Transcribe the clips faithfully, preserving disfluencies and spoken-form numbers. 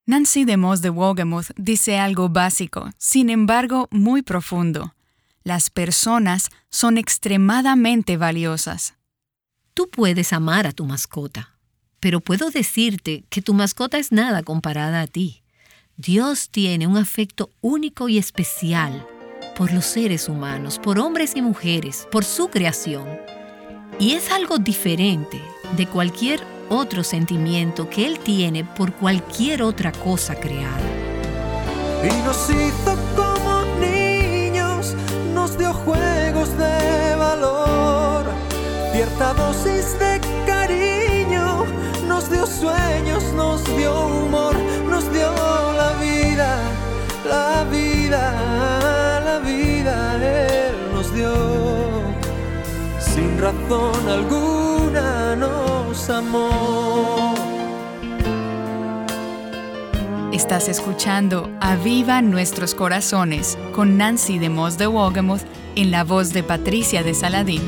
Nancy DeMoss de Wolgemuth dice algo básico, sin embargo muy profundo. Las personas son extremadamente valiosas. Tú puedes amar a tu mascota, pero puedo decirte que tu mascota es nada comparada a ti. Dios tiene un afecto único y especial por los seres humanos, por hombres y mujeres, por su creación. Y es algo diferente de cualquier otro sentimiento que Él tiene por cualquier otra cosa creada. Y nos hizo como niños, nos dio juegos de valor, cierta dosis de cariño, nos dio sueños, nos dio humor, nos dio la vida, la vida, la vida, Él nos dio. Sin razón alguna nos amó. Estás escuchando Aviva Nuestros Corazones con Nancy DeMoss de Wolgemuth en la voz de Patricia de Saladín.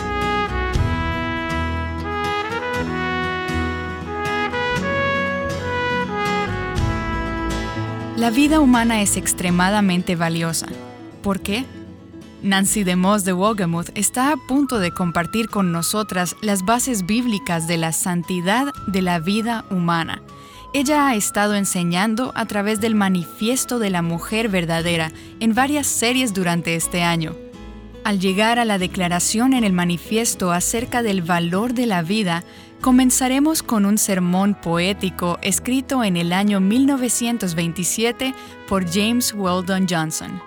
La vida humana es extremadamente valiosa. ¿Por qué? Nancy DeMoss de Wolgemuth está a punto de compartir con nosotras las bases bíblicas de la santidad de la vida humana. Ella ha estado enseñando a través del Manifiesto de la Mujer Verdadera en varias series durante este año. Al llegar a la declaración en el manifiesto acerca del valor de la vida, comenzaremos con un sermón poético escrito en el año mil novecientos veintisiete por James Weldon Johnson.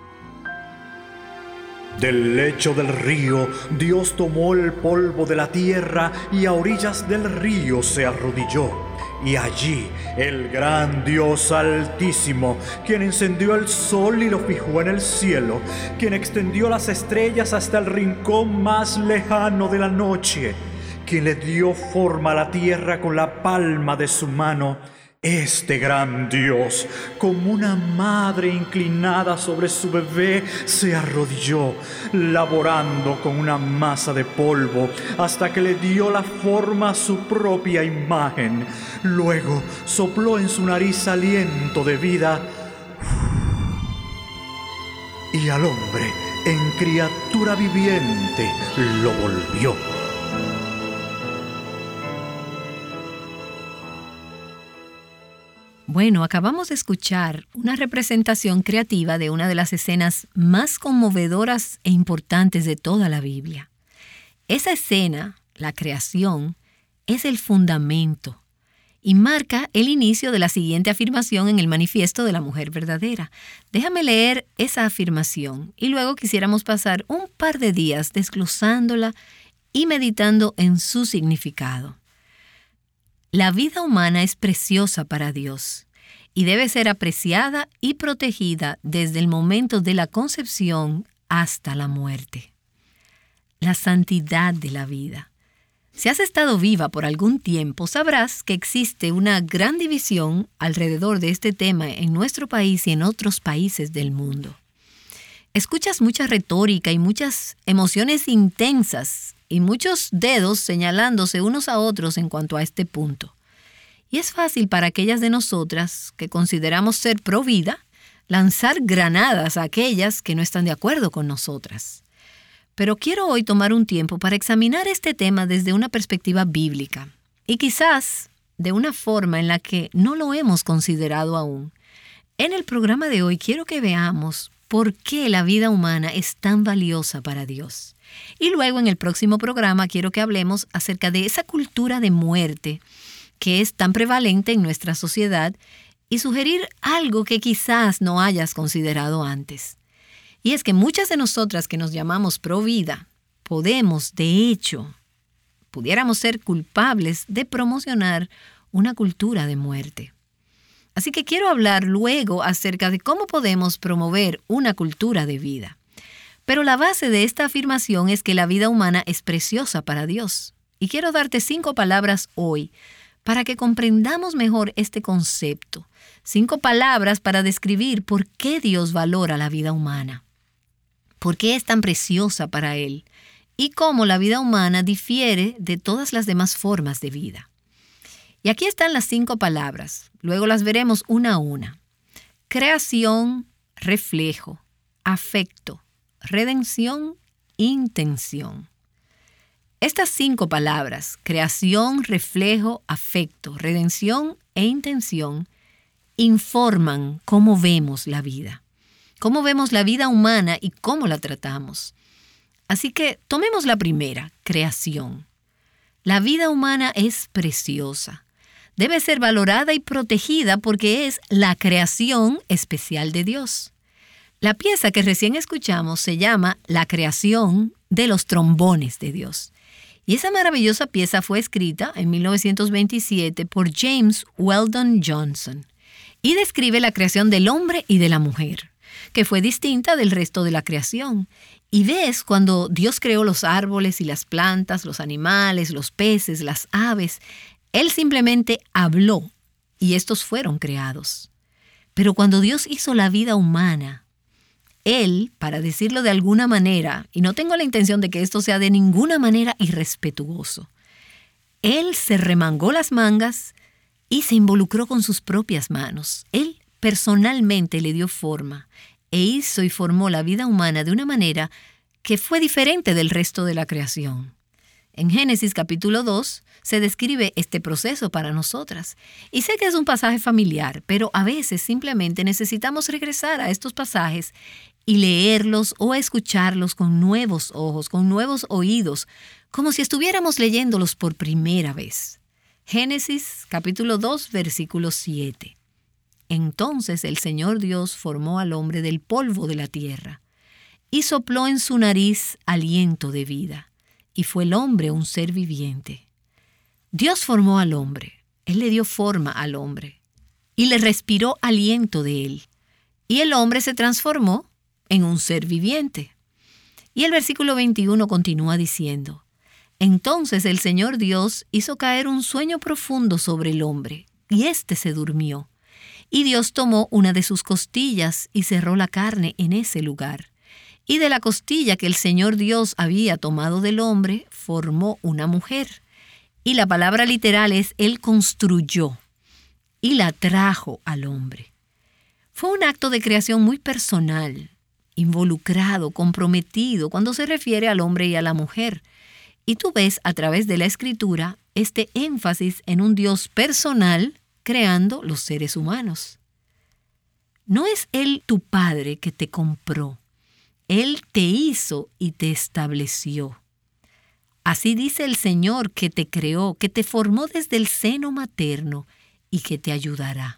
Del lecho del río, Dios tomó el polvo de la tierra y a orillas del río se arrodilló. Y allí el gran Dios Altísimo, quien encendió el sol y lo fijó en el cielo, quien extendió las estrellas hasta el rincón más lejano de la noche, quien le dio forma a la tierra con la palma de su mano, este gran Dios, como una madre inclinada sobre su bebé, se arrodilló, laborando con una masa de polvo, hasta que le dio la forma a su propia imagen. Luego sopló en su nariz aliento de vida, y al hombre, en criatura viviente, lo volvió. Bueno, acabamos de escuchar una representación creativa de una de las escenas más conmovedoras e importantes de toda la Biblia. Esa escena, la creación, es el fundamento y marca el inicio de la siguiente afirmación en el Manifiesto de la Mujer Verdadera. Déjame leer esa afirmación y luego quisiéramos pasar un par de días desglosándola y meditando en su significado. La vida humana es preciosa para Dios y debe ser apreciada y protegida desde el momento de la concepción hasta la muerte. La santidad de la vida. Si has estado viva por algún tiempo, sabrás que existe una gran división alrededor de este tema en nuestro país y en otros países del mundo. Escuchas mucha retórica y muchas emociones intensas y muchos dedos señalándose unos a otros en cuanto a este punto. Y es fácil para aquellas de nosotras que consideramos ser pro vida lanzar granadas a aquellas que no están de acuerdo con nosotras. Pero quiero hoy tomar un tiempo para examinar este tema desde una perspectiva bíblica y quizás de una forma en la que no lo hemos considerado aún. En el programa de hoy quiero que veamos por qué la vida humana es tan valiosa para Dios. Y luego en el próximo programa quiero que hablemos acerca de esa cultura de muerte que es tan prevalente en nuestra sociedad y sugerir algo que quizás no hayas considerado antes. Y es que muchas de nosotras que nos llamamos pro vida, podemos, de hecho, pudiéramos ser culpables de promocionar una cultura de muerte. Así que quiero hablar luego acerca de cómo podemos promover una cultura de vida. Pero la base de esta afirmación es que la vida humana es preciosa para Dios. Y quiero darte cinco palabras hoy para que comprendamos mejor este concepto. Cinco palabras para describir por qué Dios valora la vida humana. Por qué es tan preciosa para Él. Y cómo la vida humana difiere de todas las demás formas de vida. Y aquí están las cinco palabras. Luego las veremos una a una. Creación, reflejo, afecto, redención, intención. Estas cinco palabras, creación, reflejo, afecto, redención e intención, informan cómo vemos la vida, cómo vemos la vida humana y cómo la tratamos. Así que tomemos la primera, creación. La vida humana es preciosa. Debe ser valorada y protegida porque es la creación especial de Dios. La pieza que recién escuchamos se llama La creación de los trombones de Dios. Y esa maravillosa pieza fue escrita en mil novecientos veintisiete por James Weldon Johnson y describe la creación del hombre y de la mujer, que fue distinta del resto de la creación. Y ves cuando Dios creó los árboles y las plantas, los animales, los peces, las aves, Él simplemente habló y estos fueron creados. Pero cuando Dios hizo la vida humana, Él, para decirlo de alguna manera, y no tengo la intención de que esto sea de ninguna manera irrespetuoso, Él se remangó las mangas y se involucró con sus propias manos. Él personalmente le dio forma e hizo y formó la vida humana de una manera que fue diferente del resto de la creación. En Génesis capítulo dos se describe este proceso para nosotras. Y sé que es un pasaje familiar, pero a veces simplemente necesitamos regresar a estos pasajes y leerlos o escucharlos con nuevos ojos, con nuevos oídos, como si estuviéramos leyéndolos por primera vez. Génesis capítulo dos, versículo siete. Entonces el Señor Dios formó al hombre del polvo de la tierra y sopló en su nariz aliento de vida, y fue el hombre un ser viviente. Dios formó al hombre, Él le dio forma al hombre y le respiró aliento de él, y el hombre se transformó en un ser viviente. Y el versículo veintiuno continúa diciendo: Entonces el Señor Dios hizo caer un sueño profundo sobre el hombre, y éste se durmió. Y Dios tomó una de sus costillas y cerró la carne en ese lugar. Y de la costilla que el Señor Dios había tomado del hombre, formó una mujer. Y la palabra literal es Él construyó y la trajo al hombre. Fue un acto de creación muy personal, involucrado, comprometido cuando se refiere al hombre y a la mujer. Y tú ves a través de la Escritura este énfasis en un Dios personal creando los seres humanos. No es Él tu Padre que te compró. Él te hizo y te estableció. Así dice el Señor que te creó, que te formó desde el seno materno y que te ayudará.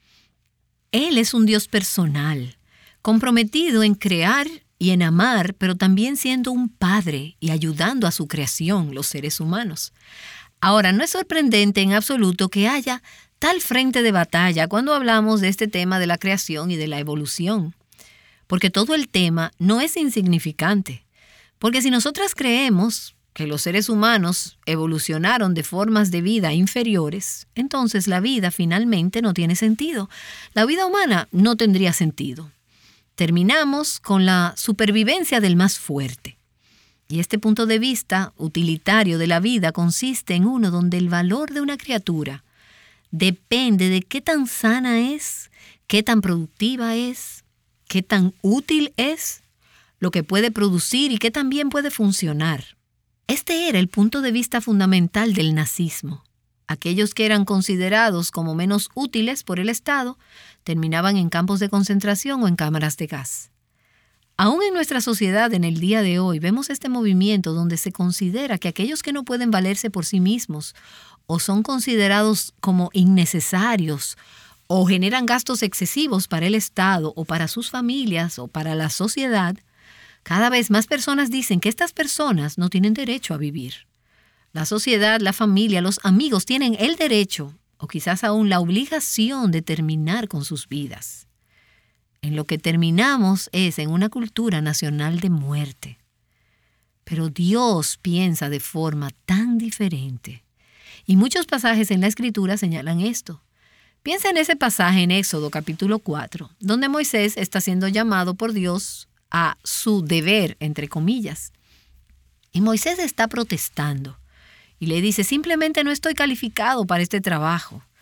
Él es un Dios personal, comprometido en crear y en amar, pero también siendo un padre y ayudando a su creación, los seres humanos. Ahora, no es sorprendente en absoluto que haya tal frente de batalla cuando hablamos de este tema de la creación y de la evolución. Porque todo el tema no es insignificante. Porque si nosotras creemos que los seres humanos evolucionaron de formas de vida inferiores, entonces la vida finalmente no tiene sentido. La vida humana no tendría sentido. Terminamos con la supervivencia del más fuerte. Y este punto de vista utilitario de la vida consiste en uno donde el valor de una criatura depende de qué tan sana es, qué tan productiva es, qué tan útil es, lo que puede producir y qué tan bien puede funcionar. Este era el punto de vista fundamental del nazismo. Aquellos que eran considerados como menos útiles por el Estado terminaban en campos de concentración o en cámaras de gas. Aún en nuestra sociedad en el día de hoy vemos este movimiento donde se considera que aquellos que no pueden valerse por sí mismos o son considerados como innecesarios o generan gastos excesivos para el Estado o para sus familias o para la sociedad, cada vez más personas dicen que estas personas no tienen derecho a vivir. La sociedad, la familia, los amigos tienen el derecho, o quizás aún la obligación de terminar con sus vidas. En lo que terminamos es en una cultura nacional de muerte. Pero Dios piensa de forma tan diferente. Y muchos pasajes en la Escritura señalan esto. Piensa en ese pasaje en Éxodo capítulo cuatro, donde Moisés está siendo llamado por Dios a su deber, entre comillas. Y Moisés está protestando y le dice, simplemente no estoy calificado para este trabajo.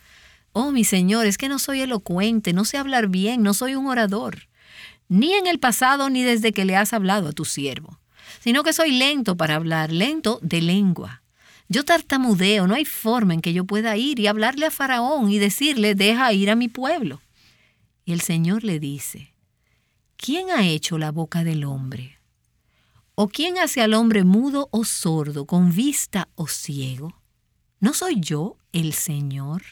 Oh, mi Señor, es que no soy elocuente, no sé hablar bien, no soy un orador, ni en el pasado ni desde que le has hablado a tu siervo, sino que soy lento para hablar, lento de lengua. Yo tartamudeo, no hay forma en que yo pueda ir y hablarle a Faraón y decirle, deja ir a mi pueblo. Y el Señor le dice, ¿quién ha hecho la boca del hombre? ¿O quién hace al hombre mudo o sordo, con vista o ciego? ¿No soy yo el Señor?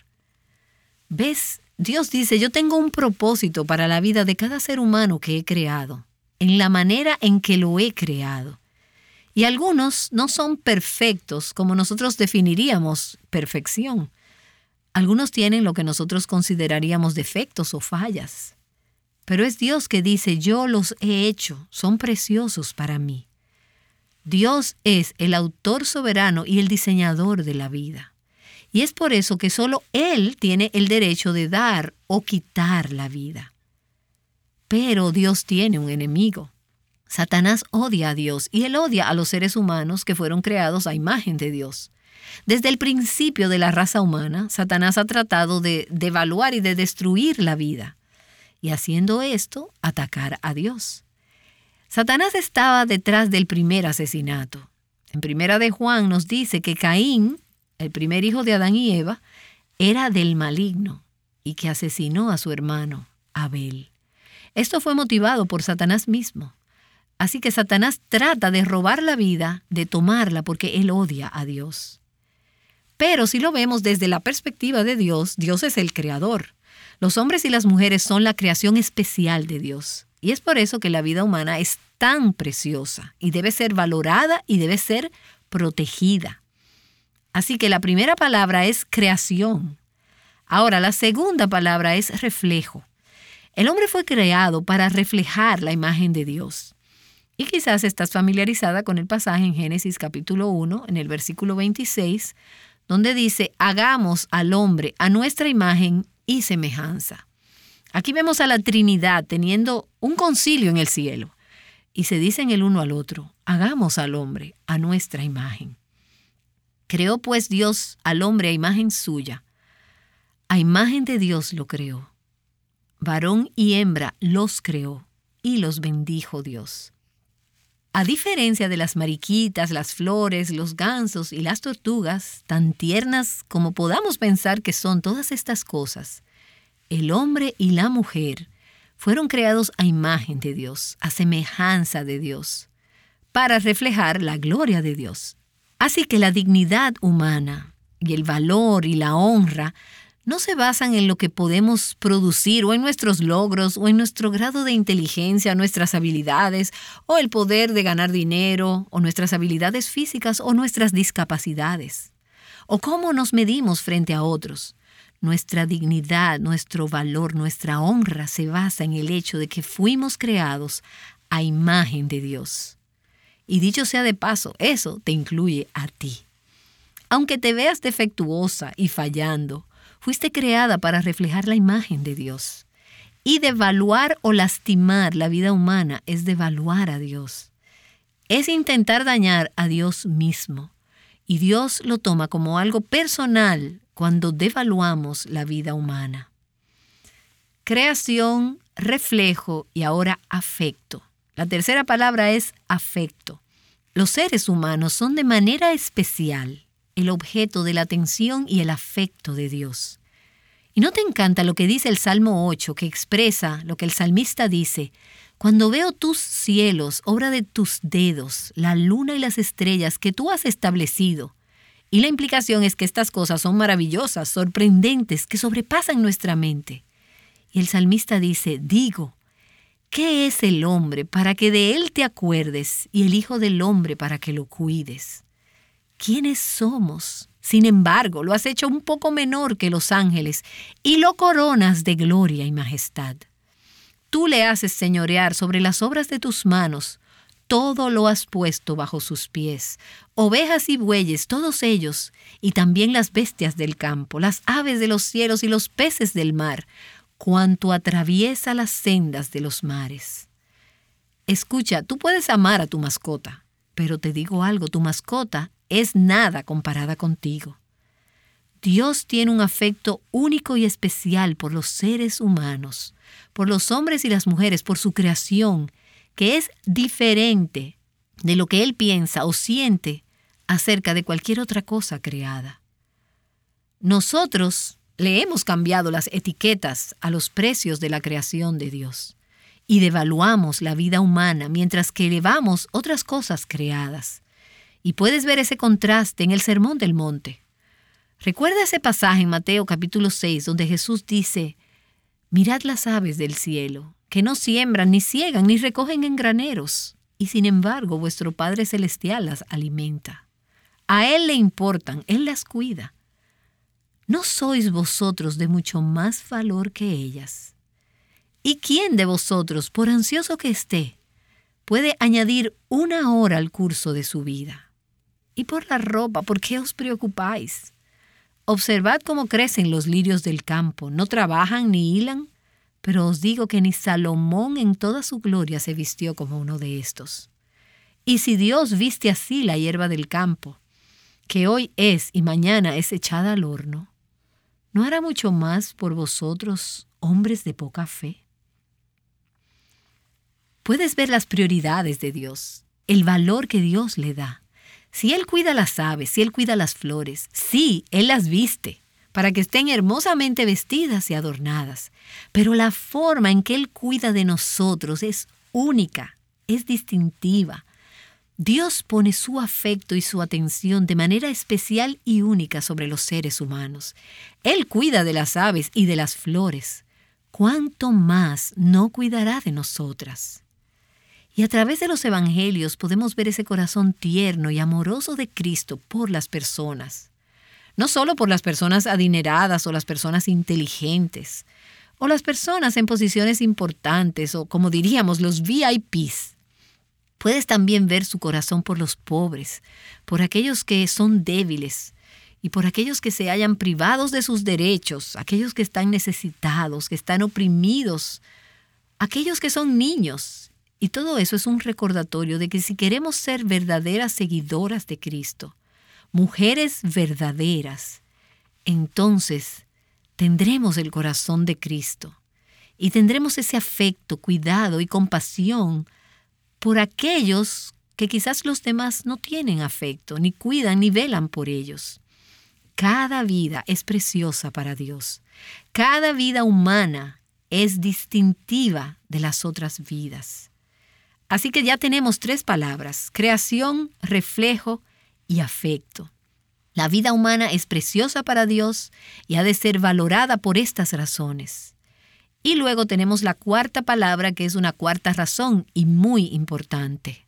¿Ves? Dios dice, yo tengo un propósito para la vida de cada ser humano que he creado, en la manera en que lo he creado. Y algunos no son perfectos como nosotros definiríamos perfección. Algunos tienen lo que nosotros consideraríamos defectos o fallas. Pero es Dios que dice, yo los he hecho, son preciosos para mí. Dios es el autor soberano y el diseñador de la vida. Y es por eso que solo Él tiene el derecho de dar o quitar la vida. Pero Dios tiene un enemigo. Satanás odia a Dios y él odia a los seres humanos que fueron creados a imagen de Dios. Desde el principio de la raza humana, Satanás ha tratado de devaluar y de destruir la vida. Y haciendo esto, atacar a Dios. Satanás estaba detrás del primer asesinato. En Primera de Juan nos dice que Caín, el primer hijo de Adán y Eva, era del maligno y que asesinó a su hermano, Abel. Esto fue motivado por Satanás mismo. Así que Satanás trata de robar la vida, de tomarla, porque él odia a Dios. Pero si lo vemos desde la perspectiva de Dios, Dios es el creador. Los hombres y las mujeres son la creación especial de Dios. Y es por eso que la vida humana es tan preciosa y debe ser valorada y debe ser protegida. Así que la primera palabra es creación. Ahora, la segunda palabra es reflejo. El hombre fue creado para reflejar la imagen de Dios. Y quizás estás familiarizada con el pasaje en Génesis capítulo uno, en el versículo veintiséis, donde dice, hagamos al hombre a nuestra imagen y semejanza. Aquí vemos a la Trinidad teniendo un concilio en el cielo. Y se dicen el uno al otro, hagamos al hombre a nuestra imagen. Creó pues Dios al hombre a imagen suya. A imagen de Dios lo creó. Varón y hembra los creó y los bendijo Dios. A diferencia de las mariquitas, las flores, los gansos y las tortugas, tan tiernas como podamos pensar que son todas estas cosas, el hombre y la mujer fueron creados a imagen de Dios, a semejanza de Dios, para reflejar la gloria de Dios. Así que la dignidad humana y el valor y la honra no se basan en lo que podemos producir o en nuestros logros o en nuestro grado de inteligencia, nuestras habilidades o el poder de ganar dinero o nuestras habilidades físicas o nuestras discapacidades o cómo nos medimos frente a otros. Nuestra dignidad, nuestro valor, nuestra honra se basa en el hecho de que fuimos creados a imagen de Dios. Y dicho sea de paso, eso te incluye a ti. Aunque te veas defectuosa y fallando, fuiste creada para reflejar la imagen de Dios. Y devaluar o lastimar la vida humana es devaluar a Dios. Es intentar dañar a Dios mismo. Y Dios lo toma como algo personal cuando devaluamos la vida humana. Creación, reflejo y ahora afecto. La tercera palabra es afecto. Los seres humanos son de manera especial el objeto de la atención y el afecto de Dios. ¿Y no te encanta lo que dice el Salmo ocho, que expresa lo que el salmista dice? Cuando veo tus cielos, obra de tus dedos, la luna y las estrellas que tú has establecido. Y la implicación es que estas cosas son maravillosas, sorprendentes, que sobrepasan nuestra mente. Y el salmista dice, digo, ¿qué es el hombre para que de él te acuerdes y el hijo del hombre para que lo cuides? ¿Quiénes somos? Sin embargo, lo has hecho un poco menor que los ángeles y lo coronas de gloria y majestad. Tú le haces señorear sobre las obras de tus manos. Todo lo has puesto bajo sus pies. Ovejas y bueyes, todos ellos, y también las bestias del campo, las aves de los cielos y los peces del mar, cuanto atraviesa las sendas de los mares. Escucha, tú puedes amar a tu mascota, pero te digo algo, tu mascota es nada comparada contigo. Dios tiene un afecto único y especial por los seres humanos, por los hombres y las mujeres, por su creación, que es diferente de lo que Él piensa o siente acerca de cualquier otra cosa creada. Nosotros le hemos cambiado las etiquetas a los precios de la creación de Dios y devaluamos la vida humana mientras que elevamos otras cosas creadas. Y puedes ver ese contraste en el Sermón del Monte. Recuerda ese pasaje en Mateo capítulo seis donde Jesús dice: «Mirad las aves del cielo, que no siembran, ni ciegan, ni recogen en graneros, y sin embargo vuestro Padre Celestial las alimenta. A Él le importan, Él las cuida. ¿No sois vosotros de mucho más valor que ellas? ¿Y quién de vosotros, por ansioso que esté, puede añadir una hora al curso de su vida? Y por la ropa, ¿por qué os preocupáis? Observad cómo crecen los lirios del campo, no trabajan ni hilan, pero os digo que ni Salomón en toda su gloria se vistió como uno de estos. Y si Dios viste así la hierba del campo, que hoy es y mañana es echada al horno, ¿no hará mucho más por vosotros, hombres de poca fe?» Puedes ver las prioridades de Dios, el valor que Dios le da. Si Él cuida las aves, si Él cuida las flores, sí, Él las viste para que estén hermosamente vestidas y adornadas. Pero la forma en que Él cuida de nosotros es única, es distintiva. Dios pone su afecto y su atención de manera especial y única sobre los seres humanos. Él cuida de las aves y de las flores. ¿Cuánto más no cuidará de nosotras? Y a través de los evangelios podemos ver ese corazón tierno y amoroso de Cristo por las personas. No solo por las personas adineradas o las personas inteligentes, o las personas en posiciones importantes, o como diríamos, los V I Pes. Puedes también ver su corazón por los pobres, por aquellos que son débiles y por aquellos que se hallan privados de sus derechos, aquellos que están necesitados, que están oprimidos, aquellos que son niños. Y todo eso es un recordatorio de que si queremos ser verdaderas seguidoras de Cristo, mujeres verdaderas, entonces tendremos el corazón de Cristo y tendremos ese afecto, cuidado y compasión por aquellos que quizás los demás no tienen afecto, ni cuidan, ni velan por ellos. Cada vida es preciosa para Dios. Cada vida humana es distintiva de las otras vidas. Así que ya tenemos tres palabras: creación, reflejo y afecto. La vida humana es preciosa para Dios y ha de ser valorada por estas razones. Y luego tenemos la cuarta palabra, que es una cuarta razón y muy importante: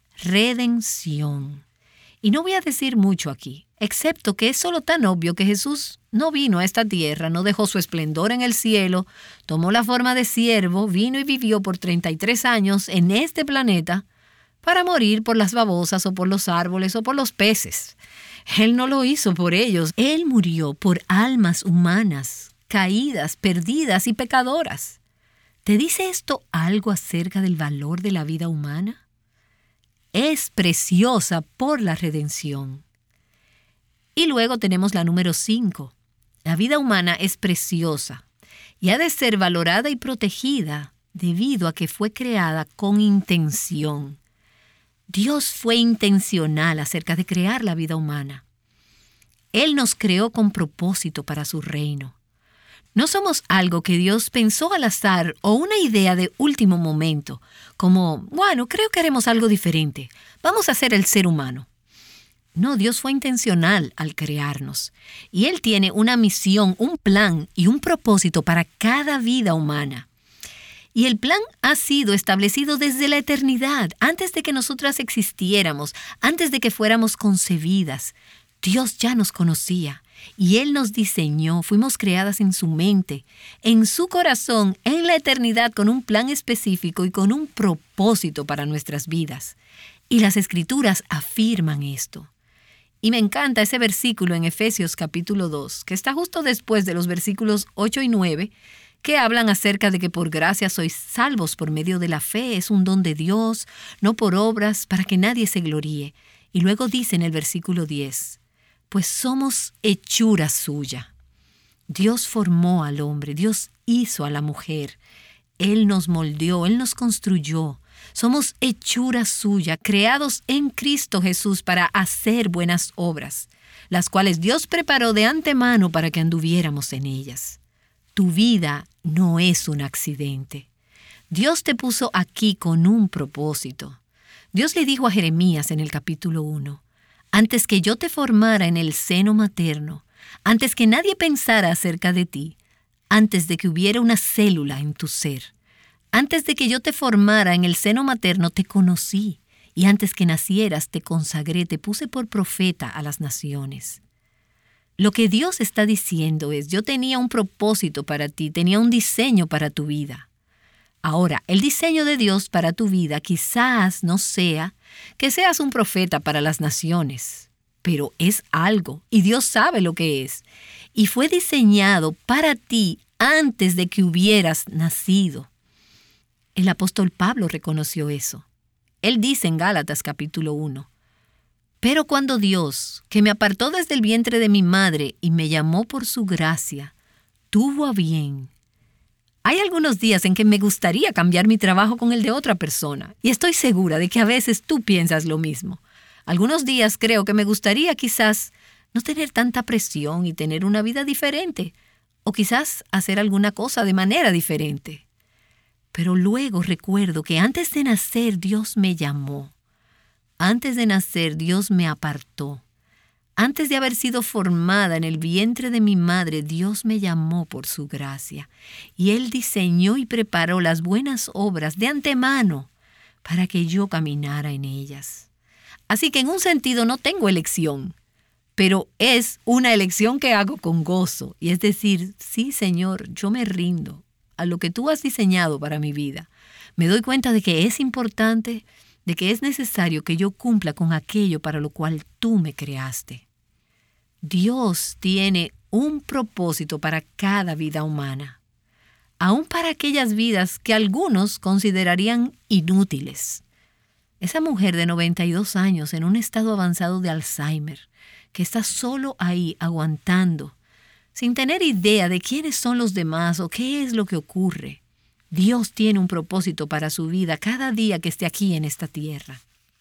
redención. Y no voy a decir mucho aquí, excepto que es solo tan obvio que Jesús no vino a esta tierra, no dejó su esplendor en el cielo, tomó la forma de siervo, vino y vivió por treinta y tres años en este planeta para morir por las babosas o por los árboles o por los peces. Él no lo hizo por ellos, Él murió por almas humanas, caídas, perdidas y pecadoras. ¿Te dice esto algo acerca del valor de la vida humana? Es preciosa por la redención. Y luego tenemos la número cinco. La vida humana es preciosa y ha de ser valorada y protegida debido a que fue creada con intención. Dios fue intencional acerca de crear la vida humana. Él nos creó con propósito para su reino. No somos algo que Dios pensó al azar o una idea de último momento, como, bueno, creo que haremos algo diferente. Vamos a ser el ser humano. No, Dios fue intencional al crearnos. Y Él tiene una misión, un plan y un propósito para cada vida humana. Y el plan ha sido establecido desde la eternidad, antes de que nosotras existiéramos, antes de que fuéramos concebidas. Dios ya nos conocía. Y Él nos diseñó, fuimos creadas en su mente, en su corazón, en la eternidad, con un plan específico y con un propósito para nuestras vidas. Y las Escrituras afirman esto. Y me encanta ese versículo en Efesios capítulo dos, que está justo después de los versículos ocho y nueve, que hablan acerca de que por gracia sois salvos por medio de la fe. Es un don de Dios, no por obras, para que nadie se gloríe. Y luego dice en el versículo diez, pues somos hechura suya. Dios formó al hombre, Dios hizo a la mujer. Él nos moldeó, Él nos construyó. Somos hechura suya, creados en Cristo Jesús para hacer buenas obras, las cuales Dios preparó de antemano para que anduviéramos en ellas. Tu vida no es un accidente. Dios te puso aquí con un propósito. Dios le dijo a Jeremías en el capítulo uno, antes que yo te formara en el seno materno, antes que nadie pensara acerca de ti, antes de que hubiera una célula en tu ser, antes de que yo te formara en el seno materno, te conocí, y antes que nacieras te consagré, te puse por profeta a las naciones. Lo que Dios está diciendo es, yo tenía un propósito para ti, tenía un diseño para tu vida. Ahora, el diseño de Dios para tu vida quizás no sea que seas un profeta para las naciones, pero es algo, y Dios sabe lo que es, y fue diseñado para ti antes de que hubieras nacido. El apóstol Pablo reconoció eso. Él dice en Gálatas capítulo uno, pero cuando Dios, que me apartó desde el vientre de mi madre y me llamó por su gracia, tuvo a bien. Hay algunos días en que me gustaría cambiar mi trabajo con el de otra persona, y estoy segura de que a veces tú piensas lo mismo. Algunos días creo que me gustaría quizás no tener tanta presión y tener una vida diferente, o quizás hacer alguna cosa de manera diferente. Pero luego recuerdo que antes de nacer Dios me llamó. Antes de nacer Dios me apartó. Antes de haber sido formada en el vientre de mi madre, Dios me llamó por su gracia. Y Él diseñó y preparó las buenas obras de antemano para que yo caminara en ellas. Así que en un sentido no tengo elección, pero es una elección que hago con gozo. Y es decir, sí, Señor, yo me rindo a lo que tú has diseñado para mi vida. Me doy cuenta de que es importante, de que es necesario que yo cumpla con aquello para lo cual tú me creaste. Dios tiene un propósito para cada vida humana, aun para aquellas vidas que algunos considerarían inútiles. Esa mujer de noventa y dos años en un estado avanzado de Alzheimer, que está solo ahí aguantando, sin tener idea de quiénes son los demás o qué es lo que ocurre. Dios tiene un propósito para su vida cada día que esté aquí en esta tierra.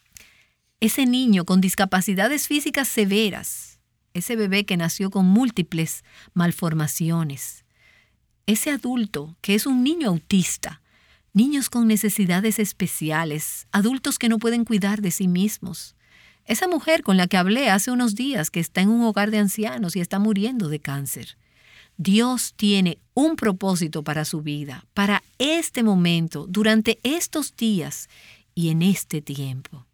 Ese niño con discapacidades físicas severas, ese bebé que nació con múltiples malformaciones, ese adulto que es un niño autista, niños con necesidades especiales, adultos que no pueden cuidar de sí mismos, esa mujer con la que hablé hace unos días que está en un hogar de ancianos y está muriendo de cáncer. Dios tiene un propósito para su vida, para este momento, durante estos días y en este tiempo.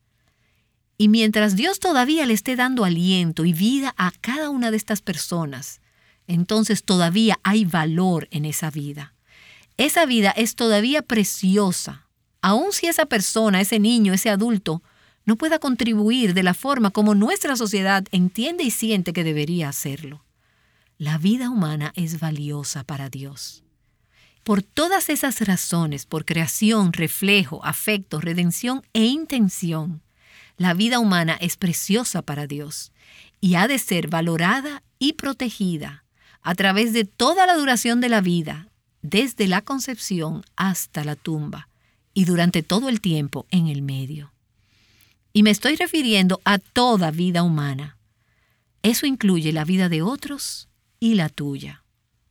Y mientras Dios todavía le esté dando aliento y vida a cada una de estas personas, entonces todavía hay valor en esa vida. Esa vida es todavía preciosa, aun si esa persona, ese niño, ese adulto, no pueda contribuir de la forma como nuestra sociedad entiende y siente que debería hacerlo. La vida humana es valiosa para Dios. Por todas esas razones, por creación, reflejo, afecto, redención e intención, la vida humana es preciosa para Dios y ha de ser valorada y protegida a través de toda la duración de la vida, desde la concepción hasta la tumba y durante todo el tiempo en el medio. Y me estoy refiriendo a toda vida humana. Eso incluye la vida de otros y la tuya.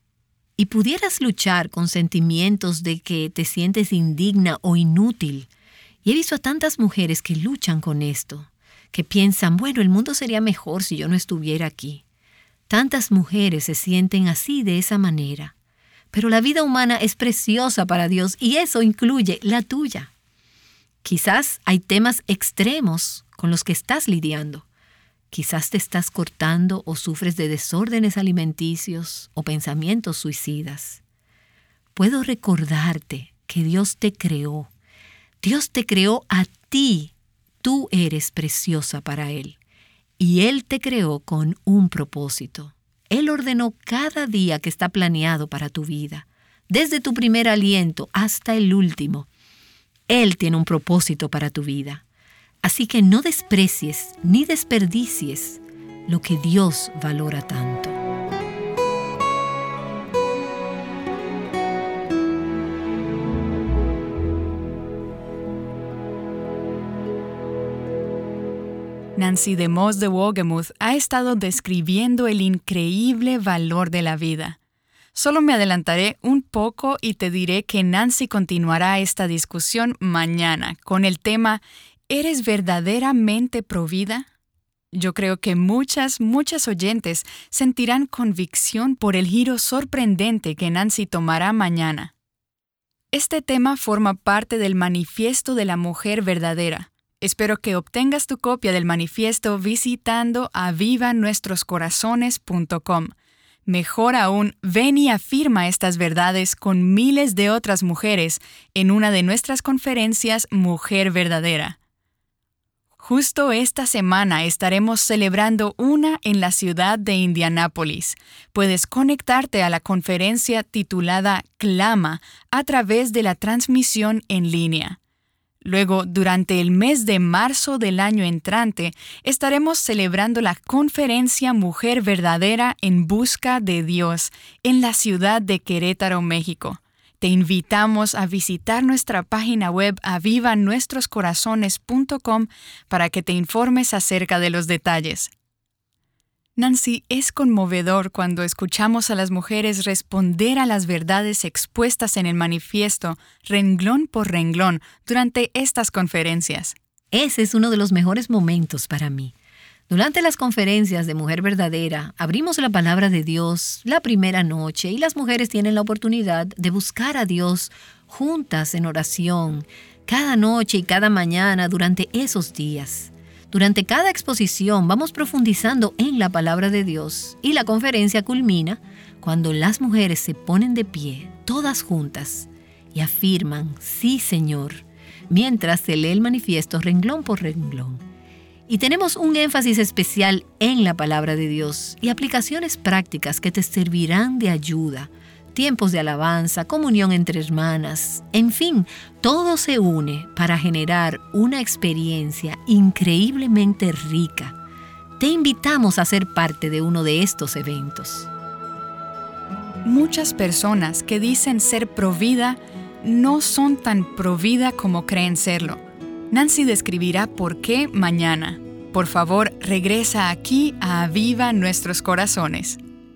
Y pudieras luchar con sentimientos de que te sientes indigna o inútil. Y he visto a tantas mujeres que luchan con esto, que piensan, bueno, el mundo sería mejor si yo no estuviera aquí. Tantas mujeres se sienten así de esa manera. Pero la vida humana es preciosa para Dios y eso incluye la tuya. Quizás hay temas extremos con los que estás lidiando. Quizás te estás cortando o sufres de desórdenes alimenticios o pensamientos suicidas. Puedo recordarte que Dios te creó. Dios te creó a ti. Tú eres preciosa para Él. Y Él te creó con un propósito. Él ordenó cada día que está planeado para tu vida, desde tu primer aliento hasta el último. Él tiene un propósito para tu vida. Así que no desprecies ni desperdicies lo que Dios valora tanto. Nancy DeMoss de Wogemuth ha estado describiendo el increíble valor de la vida. Solo me adelantaré un poco y te diré que Nancy continuará esta discusión mañana con el tema ¿Eres verdaderamente provida? Yo creo que muchas, muchas oyentes sentirán convicción por el giro sorprendente que Nancy tomará mañana. Este tema forma parte del Manifiesto de la Mujer Verdadera. Espero que obtengas tu copia del manifiesto visitando aviva nuestros corazones punto com. Mejor aún, ven y afirma estas verdades con miles de otras mujeres en una de nuestras conferencias Mujer Verdadera. Justo esta semana estaremos celebrando una en la ciudad de Indianápolis. Puedes conectarte a la conferencia titulada Clama a través de la transmisión en línea. Luego, durante el mes de marzo del año entrante, estaremos celebrando la conferencia Mujer Verdadera en Busca de Dios en la ciudad de Querétaro, México. Te invitamos a visitar nuestra página web aviva nuestros corazones punto com para que te informes acerca de los detalles. Nancy, es conmovedor cuando escuchamos a las mujeres responder a las verdades expuestas en el manifiesto, renglón por renglón, durante estas conferencias. Ese es uno de los mejores momentos para mí. Durante las conferencias de Mujer Verdadera, abrimos la palabra de Dios la primera noche y las mujeres tienen la oportunidad de buscar a Dios juntas en oración, cada noche y cada mañana durante esos días. Durante cada exposición vamos profundizando en la palabra de Dios y la conferencia culmina cuando las mujeres se ponen de pie, todas juntas, y afirman, sí Señor, mientras se lee el manifiesto renglón por renglón. Y tenemos un énfasis especial en la palabra de Dios y aplicaciones prácticas que te servirán de ayuda, tiempos de alabanza, comunión entre hermanas, en fin, todo se une para generar una experiencia increíblemente rica. Te invitamos a ser parte de uno de estos eventos. Muchas personas que dicen ser provida no son tan provida como creen serlo. Nancy describirá por qué mañana. Por favor, regresa aquí a Aviva Nuestros Corazones.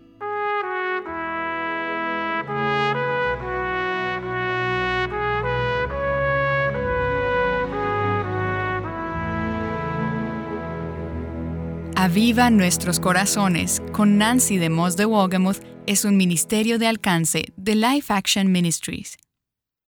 Aviva Nuestros Corazones con Nancy DeMoss de Wogemuth es un ministerio de alcance de Life Action Ministries.